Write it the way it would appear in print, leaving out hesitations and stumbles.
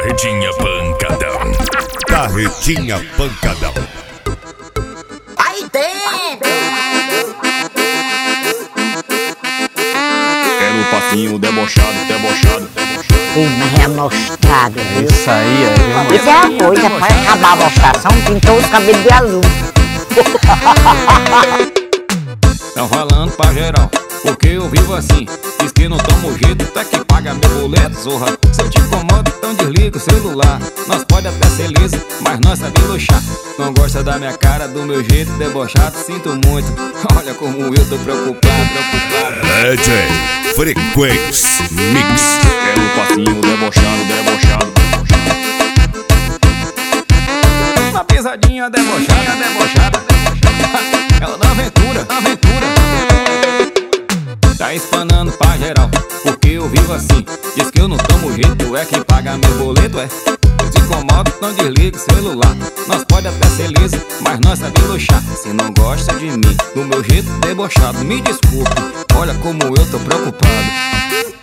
Carretinha Pancadão. Carretinha Pancadão. Aí dentro! É no passinho debochado. Mas é mostrado, viu? Isso aí é. Isso é a coisa pra acabar a mostração, pintou os cabelos de azul. Tão falando pra geral, porque eu vivo assim. Diz que não tomo jeito, até que paga meu boleto, zorra. Se eu te incomodo, então desliga o celular. Nós pode até ser liso, mas nós sabemos luxar. Não gosta da minha cara, do meu jeito debochado, sinto muito. Olha como eu tô preocupado. DJ Frequência Mix. É no passinho debochado. Uma pisadinha debochada. É o da aventura. Tá espanando pra geral, porque eu vivo assim. Diz que eu não tomo jeito, é quem paga meu boleto, é. Eu te incomodo, não desliga o celular. Nós pode até ser liso, mas nós sabemos luxar. Se não gosta de mim, do meu jeito debochado, me desculpe. Olha como eu tô preocupado.